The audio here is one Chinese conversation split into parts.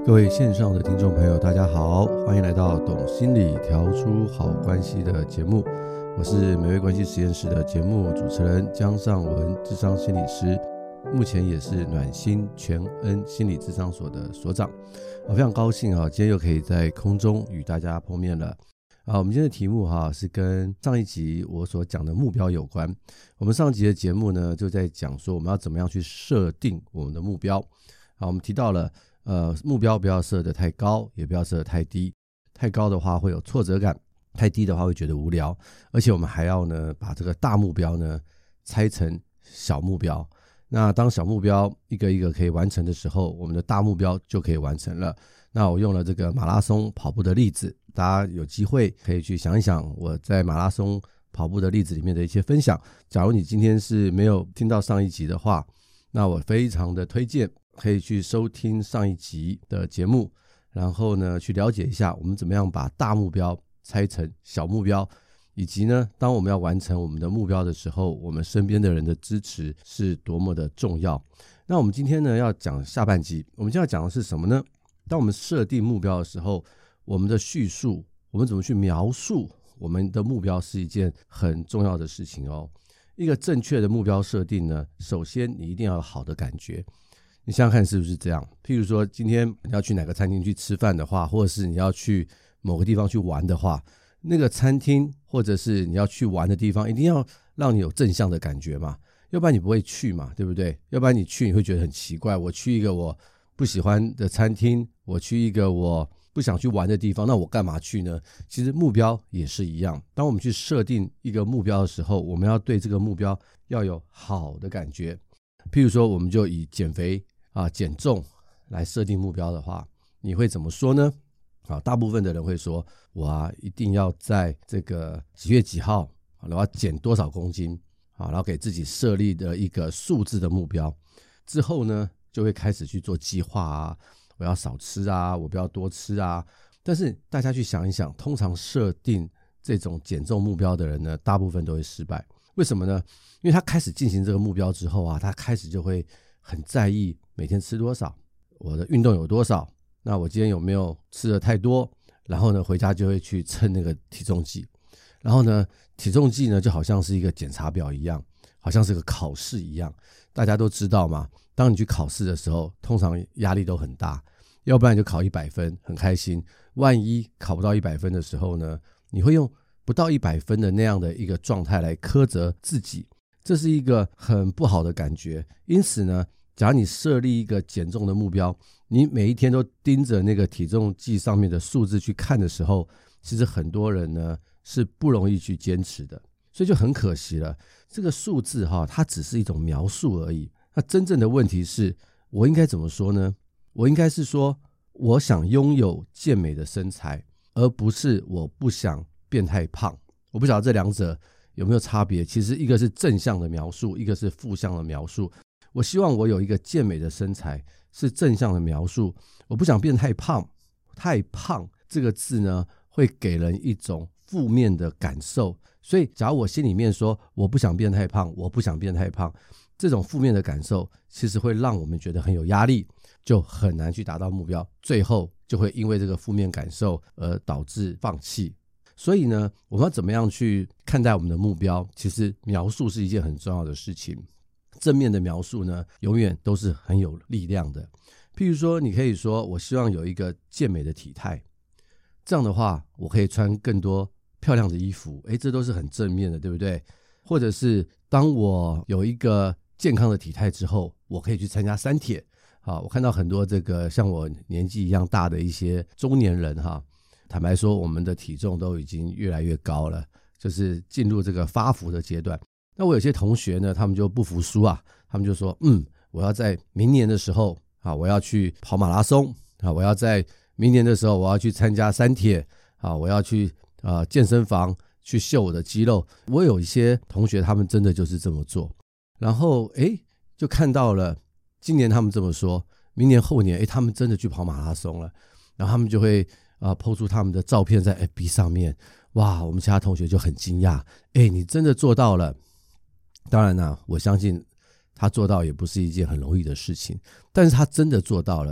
各位线上的听众朋友大家好，欢迎来到懂心理调出好关系的节目，我是美味关系实验室的节目主持人姜尚文，諮商心理师，目前也是暖心全恩心理諮商所的所长。非常高兴今天又可以在空中与大家碰面了。我们今天的题目是跟上一集我所讲的目标有关。我们上集的节目呢，就在讲说我们要怎么样去设定我们的目标。我们提到了目标不要设得太高，也不要设得太低。太高的话会有挫折感，太低的话会觉得无聊。而且我们还要呢把这个大目标呢拆成小目标。那当小目标一个一个可以完成的时候，我们的大目标就可以完成了。那我用了这个马拉松跑步的例子，大家有机会可以去想一想我在马拉松跑步的例子里面的一些分享。假如你今天是没有听到上一集的话，那我非常的推荐可以去收听上一集的节目，然后呢去了解一下我们怎么样把大目标拆成小目标，以及呢当我们要完成我们的目标的时候，我们身边的人的支持是多么的重要。那我们今天呢要讲下半集，我们今天要讲的是什么呢？当我们设定目标的时候，我们的叙述，我们怎么去描述我们的目标是一件很重要的事情哦。一个正确的目标设定呢，首先你一定要有好的感觉。你想想看是不是这样？譬如说今天你要去哪个餐厅去吃饭的话，或者是你要去某个地方去玩的话，那个餐厅或者是你要去玩的地方一定要让你有正向的感觉嘛，要不然你不会去嘛，对不对？要不然你去你会觉得很奇怪，我去一个我不喜欢的餐厅，我去一个我不想去玩的地方，那我干嘛去呢？其实目标也是一样，当我们去设定一个目标的时候，我们要对这个目标要有好的感觉。譬如说我们就以减肥减重来设定目标的话，你会怎么说呢？大部分的人会说我一定要在这个几月几号我要减多少公斤，然后给自己设立的一个数字的目标，之后呢就会开始去做计划我要少吃我不要多吃但是大家去想一想，通常设定这种减重目标的人呢，大部分都会失败。为什么呢？因为他开始进行这个目标之后他开始就会很在意每天吃多少，我的运动有多少，那我今天有没有吃的太多，然后呢回家就会去称那个体重计，然后呢体重计呢就好像是一个检查表一样，好像是个考试一样。大家都知道嘛，当你去考试的时候通常压力都很大，要不然你就考100分很开心，万一考不到100分的时候呢，你会用不到100分的那样的一个状态来苛责自己，这是一个很不好的感觉。因此呢，假如你设立一个减重的目标，你每一天都盯着那个体重计上面的数字去看的时候，其实很多人呢是不容易去坚持的，所以就很可惜了。这个数字它只是一种描述而已，那真正的问题是我应该怎么说呢？我应该是说我想拥有健美的身材，而不是我不想变太胖。我不晓得这两者有没有差别，其实一个是正向的描述，一个是负向的描述。我希望我有一个健美的身材是正向的描述，我不想变太胖。太胖这个字呢会给人一种负面的感受，所以假如我心里面说我不想变太胖，我不想变太胖，这种负面的感受其实会让我们觉得很有压力，就很难去达到目标，最后就会因为这个负面感受而导致放弃。所以呢，我们要怎么样去看待我们的目标？其实描述是一件很重要的事情。正面的描述呢，永远都是很有力量的。譬如说，你可以说我希望有一个健美的体态，这样的话我可以穿更多漂亮的衣服，这都是很正面的，对不对？或者是当我有一个健康的体态之后，我可以去参加三铁。我看到很多这个像我年纪一样大的一些中年人坦白说我们的体重都已经越来越高了，就是进入这个发福的阶段。那我有些同学呢，他们就不服输他们就说我要在明年的时候我要去跑马拉松我要在明年的时候我要去参加三铁我要去健身房去秀我的肌肉。我有一些同学他们真的就是这么做，然后就看到了今年他们这么说，明年后年他们真的去跑马拉松了，然后他们就会po 出他们的照片在 FB 上面。哇，我们其他同学就很惊讶，你真的做到了。当然我相信他做到也不是一件很容易的事情，但是他真的做到了。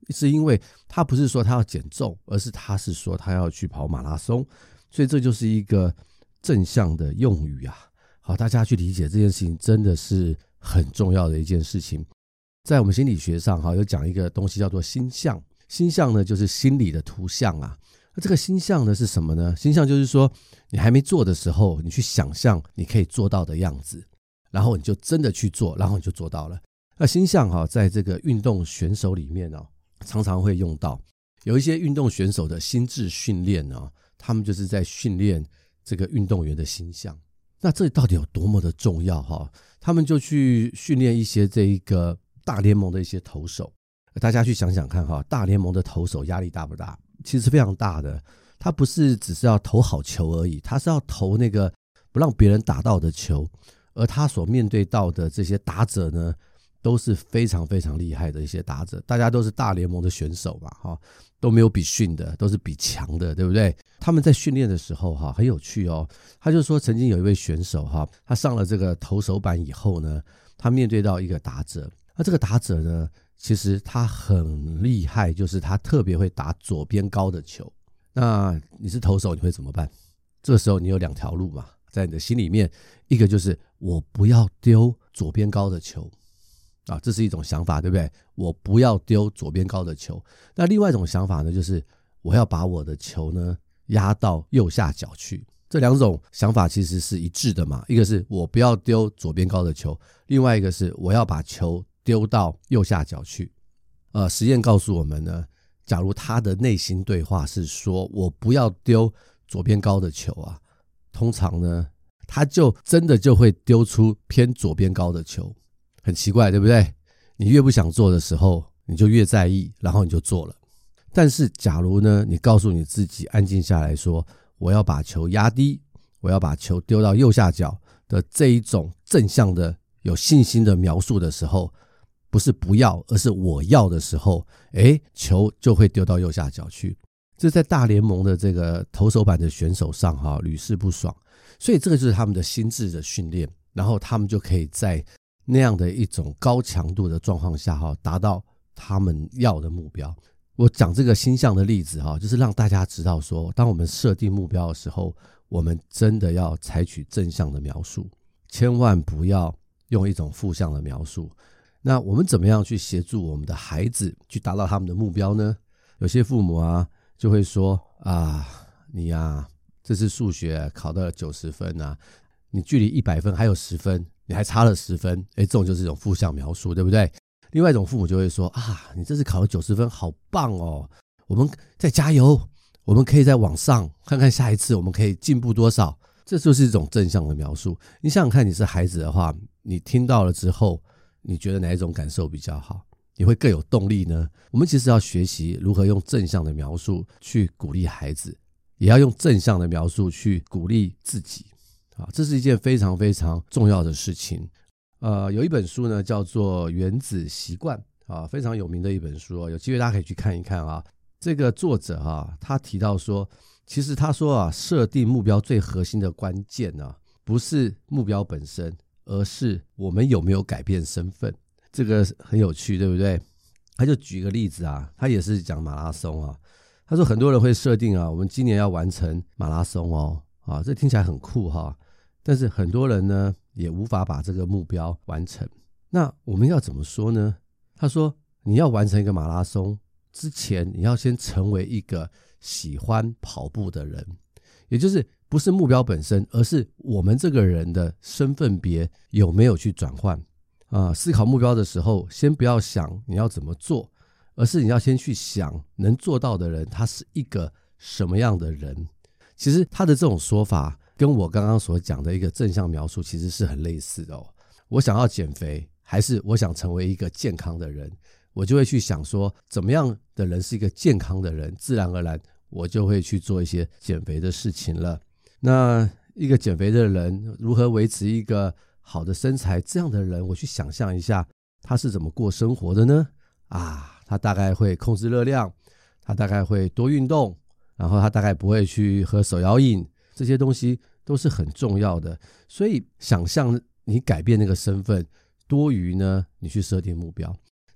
是因为他不是说他要减重，而是他是说他要去跑马拉松，所以这就是一个正向的用语啊。好，大家去理解这件事情真的是很重要的一件事情。在我们心理学上有讲一个东西叫做心象，心象呢就是心理的图像啊。那这个心象呢是什么呢？心象就是说你还没做的时候，你去想象你可以做到的样子，然后你就真的去做，然后你就做到了。那心象在这个运动选手里面常常会用到，有一些运动选手的心智训练他们就是在训练这个运动员的心象。那这到底有多么的重要他们就去训练一些这一个大联盟的一些投手。大家去想想看大联盟的投手压力大不大？其实是非常大的。他不是只是要投好球而已，他是要投那个不让别人打到的球，而他所面对到的这些打者呢，都是非常非常厉害的一些打者，大家都是大联盟的选手嘛都没有比逊的，都是比强的，对不对？他们在训练的时候很有趣他就说曾经有一位选手他上了这个投手板以后呢，他面对到一个打者，那这个打者呢，其实他很厉害，就是他特别会打左边高的球。那你是投手，你会怎么办？这个时候你有两条路嘛，在你的心里面，一个就是我不要丢左边高的球这是一种想法，对不对？我不要丢左边高的球。那另外一种想法呢，就是我要把我的球呢压到右下角去。这两种想法其实是一致的嘛，一个是我不要丢左边高的球，另外一个是我要把球丢到右下角去。实验告诉我们呢，假如他的内心对话是说我不要丢左边高的球通常呢他就真的就会丢出偏左边高的球。很奇怪，对不对？你越不想做的时候，你就越在意，然后你就做了。但是假如呢，你告诉你自己安静下来说，我要把球压低，我要把球丢到右下角的这一种正向的有信心的描述的时候，不是不要，而是我要的时候，球就会丢到右下角去。这在大联盟的这个投手板的选手上屡试不爽。所以这个就是他们的心智的训练，然后他们就可以在那样的一种高强度的状况下达到他们要的目标。我讲这个心象的例子就是让大家知道说，当我们设定目标的时候，我们真的要采取正向的描述，千万不要用一种负向的描述。那我们怎么样去协助我们的孩子去达到他们的目标呢？有些父母就会说你这次数学考到了90分你距离100分还有10分，你还差了10分，这种就是一种负向描述，对不对？另外一种父母就会说你这次考了90分，好棒我们再加油，我们可以再往上看看下一次我们可以进步多少。这就是一种正向的描述。你想想看，你是孩子的话，你听到了之后，你觉得哪一种感受比较好？你会更有动力呢？我们其实要学习如何用正向的描述去鼓励孩子，也要用正向的描述去鼓励自己这是一件非常非常重要的事情。有一本书呢叫做《原子习惯》非常有名的一本书有机会大家可以去看一看这个作者他提到说，其实他说设定目标最核心的关键不是目标本身，而是我们有没有改变身份。这个很有趣，对不对？他就举一个例子他也是讲马拉松他说很多人会设定我们今年要完成马拉松这听起来很酷但是很多人呢也无法把这个目标完成。那我们要怎么说呢？他说你要完成一个马拉松之前，你要先成为一个喜欢跑步的人，也就是不是目标本身，而是我们这个人的身份别有没有去转换思考目标的时候，先不要想你要怎么做，而是你要先去想能做到的人他是一个什么样的人。其实他的这种说法跟我刚刚所讲的一个正向描述其实是很类似的我想要减肥，还是我想成为一个健康的人，我就会去想说怎么样的人是一个健康的人，自然而然我就会去做一些减肥的事情了。那一个减肥的人如何维持一个好的身材，这样的人我去想象一下他是怎么过生活的呢？他大概会控制热量，他大概会多运动，然后他大概不会去喝手摇饮，这些东西都是很重要的。所以想象你改变那个身份多于呢你去设定目标。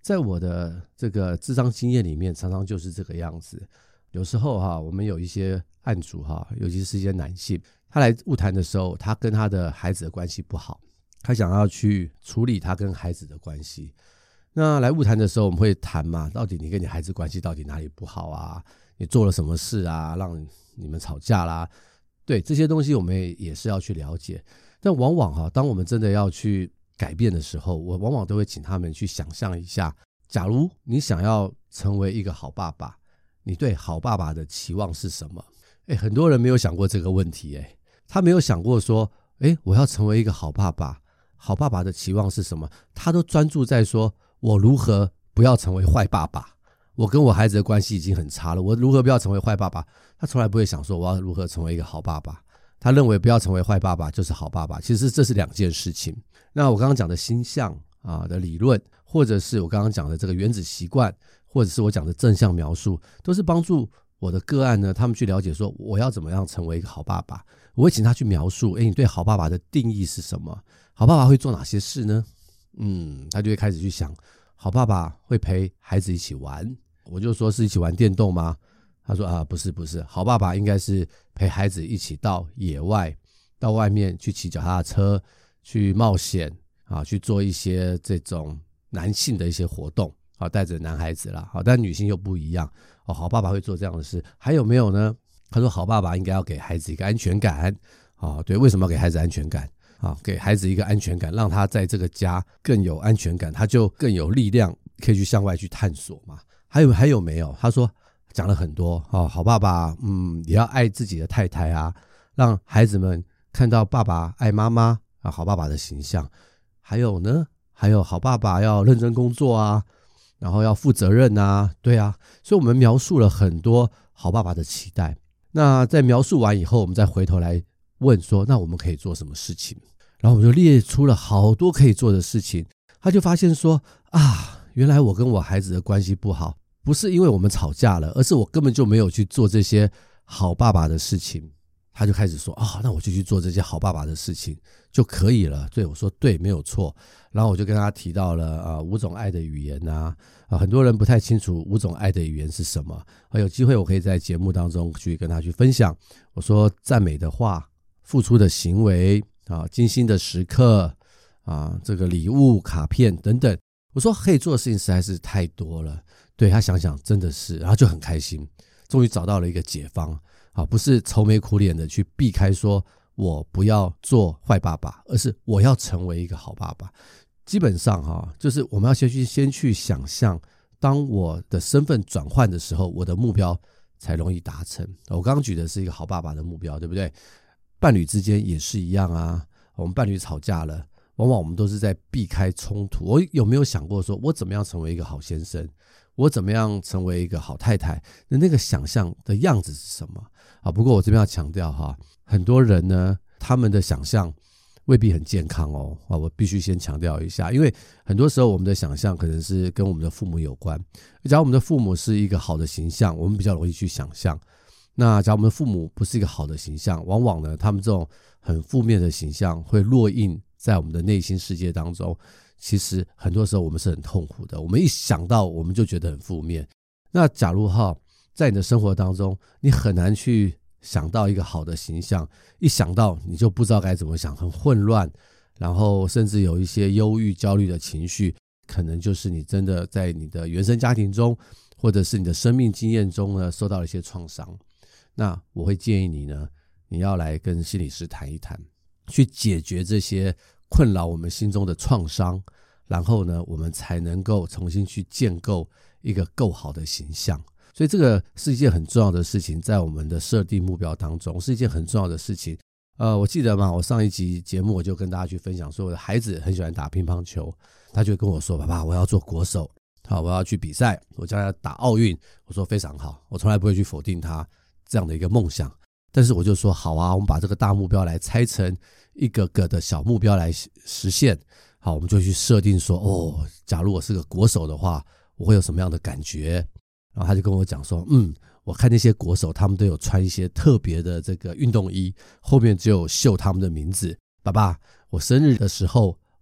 在我的这个諮商经验里面，常常就是这个样子。有时候我们有一些案主尤其是一些男性，他来晤谈的时候，他跟他的孩子的关系不好，他想要去处理他跟孩子的关系。那来晤谈的时候，我们会谈嘛，到底你跟你孩子关系到底哪里不好啊？你做了什么事啊，让你们吵架啦？对，这些东西我们也是要去了解。但往往当我们真的要去改变的时候，我往往都会请他们去想象一下，假如你想要成为一个好爸爸，你对好爸爸的期望是什么？很多人没有想过这个问题。他没有想过说我要成为一个好爸爸，好爸爸的期望是什么？他都专注在说我如何不要成为坏爸爸，我跟我孩子的关系已经很差了，我如何不要成为坏爸爸？他从来不会想说我要如何成为一个好爸爸，他认为不要成为坏爸爸就是好爸爸，其实这是两件事情。那我刚刚讲的星象的理论，或者是我刚刚讲的这个原子习惯，或者是我讲的正向描述，都是帮助我的个案呢，他们去了解说我要怎么样成为一个好爸爸。我会请他去描述你对好爸爸的定义是什么，好爸爸会做哪些事呢？他就会开始去想，好爸爸会陪孩子一起玩。我就说是一起玩电动吗？他说不是，好爸爸应该是陪孩子一起到野外，到外面去骑脚踏车，去冒险去做一些这种男性的一些活动带着男孩子啦，但女性又不一样好爸爸会做这样的事。还有没有呢？他说好爸爸应该要给孩子一个安全感对，为什么要给孩子安全感？给孩子一个安全感，让他在这个家更有安全感，他就更有力量可以去向外去探索嘛。还有没有？他说讲了很多好爸爸也要爱自己的太太让孩子们看到爸爸爱妈妈好爸爸的形象。还有呢？还有好爸爸要认真工作然后要负责任对所以我们描述了很多好爸爸的期待。那在描述完以后，我们再回头来问说，那我们可以做什么事情？然后我们就列出了好多可以做的事情。他就发现说原来我跟我孩子的关系不好，不是因为我们吵架了，而是我根本就没有去做这些好爸爸的事情。他就开始说那我就去做这些好爸爸的事情就可以了。对，我说对，没有错。然后我就跟他提到了5种爱的语言很多人不太清楚5种爱的语言是什么有机会我可以在节目当中去跟他去分享。我说赞美的话，付出的行为精心的时刻这个礼物卡片等等，我说可以做的事情实在是太多了。对，他想想真的是，然后就很开心，终于找到了一个解方不是愁眉苦脸的去避开说我不要做坏爸爸，而是我要成为一个好爸爸。基本上就是我们要先去想象，当我的身份转换的时候，我的目标才容易达成。我刚刚举的是一个好爸爸的目标，对不对？伴侣之间也是一样我们伴侣吵架了，往往我们都是在避开冲突。我有没有想过说我怎么样成为一个好先生，我怎么样成为一个好太太的那个想象的样子是什么不过我这边要强调很多人呢，他们的想象未必很健康我必须先强调一下。因为很多时候我们的想象可能是跟我们的父母有关，假如我们的父母是一个好的形象，我们比较容易去想象。那假如我们的父母不是一个好的形象，往往呢，他们这种很负面的形象会落印在我们的内心世界当中。其实很多时候我们是很痛苦的，我们一想到我们就觉得很负面。那假如在你的生活当中，你很难去想到一个好的形象，一想到你就不知道该怎么想，很混乱，然后甚至有一些忧郁焦虑的情绪，可能就是你真的在你的原生家庭中，或者是你的生命经验中呢，受到了一些创伤。那我会建议你呢，你要来跟心理师谈一谈，去解决这些困扰我们心中的创伤，然后呢，我们才能够重新去建构一个够好的形象。所以这个是一件很重要的事情，在我们的设定目标当中是一件很重要的事情。我记得嘛，我上一集节目我就跟大家去分享说，我的孩子很喜欢打乒乓球，他就跟我说，爸爸，我要做国手，我要去比赛，我将来打奥运。我说非常好，我从来不会去否定他这样的一个梦想。但是我就说好我们把这个大目标来拆成一个个的小目标来实现。好，我们就去设定说假如我是个国手的话，我会有什么样的感觉。然后他就跟我讲说我看那些国手他们都有穿一些特别的这个运动衣，后面只有绣他们的名字。爸爸，我生日的时候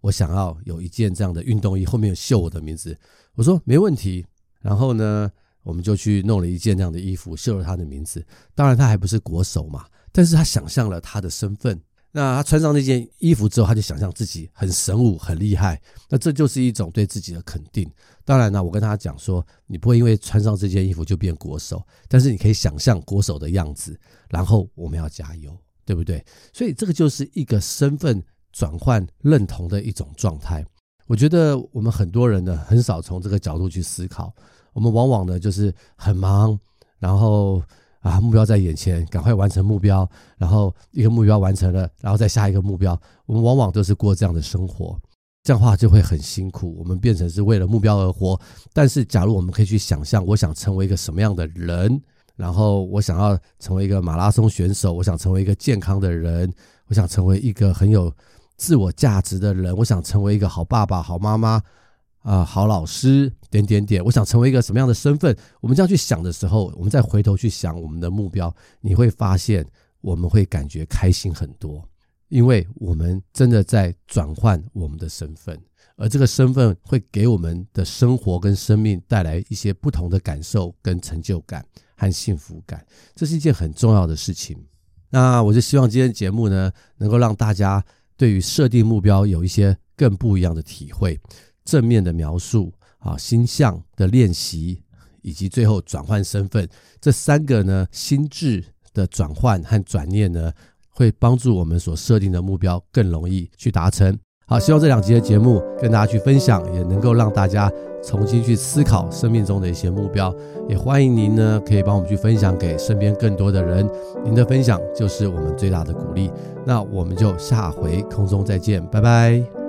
我想要有一件这样的运动衣，后面有绣我的名字。我说没问题，然后呢我们就去弄了一件这样的衣服，绣了他的名字。当然他还不是国手嘛，但是他想象了他的身份。那他穿上那件衣服之后，他就想象自己很神武很厉害，那这就是一种对自己的肯定。当然呢，我跟他讲说，你不会因为穿上这件衣服就变国手，但是你可以想象国手的样子，然后我们要加油，对不对？所以这个就是一个身份转换认同的一种状态。我觉得我们很多人呢很少从这个角度去思考，我们往往呢就是很忙，然后目标在眼前，赶快完成目标，然后一个目标完成了，然后再下一个目标，我们往往都是过这样的生活，这样的话就会很辛苦，我们变成是为了目标而活。但是假如我们可以去想象，我想成为一个什么样的人，然后我想要成为一个马拉松选手，我想成为一个健康的人，我想成为一个很有自我价值的人，我想成为一个好爸爸好妈妈好老师点点点，我想成为一个什么样的身份，我们这样去想的时候，我们再回头去想我们的目标，你会发现我们会感觉开心很多，因为我们真的在转换我们的身份，而这个身份会给我们的生活跟生命带来一些不同的感受跟成就感和幸福感，这是一件很重要的事情。那我就希望今天的节目呢，能够让大家对于设定目标有一些更不一样的体会，正面的描述心象的练习，以及最后转换身份，这三个呢心智的转换和转念呢，会帮助我们所设定的目标更容易去达成。好，希望这2集的节目跟大家去分享，也能够让大家重新去思考生命中的一些目标。也欢迎您呢可以帮我们去分享给身边更多的人，您的分享就是我们最大的鼓励。那我们就下回空中再见，拜拜。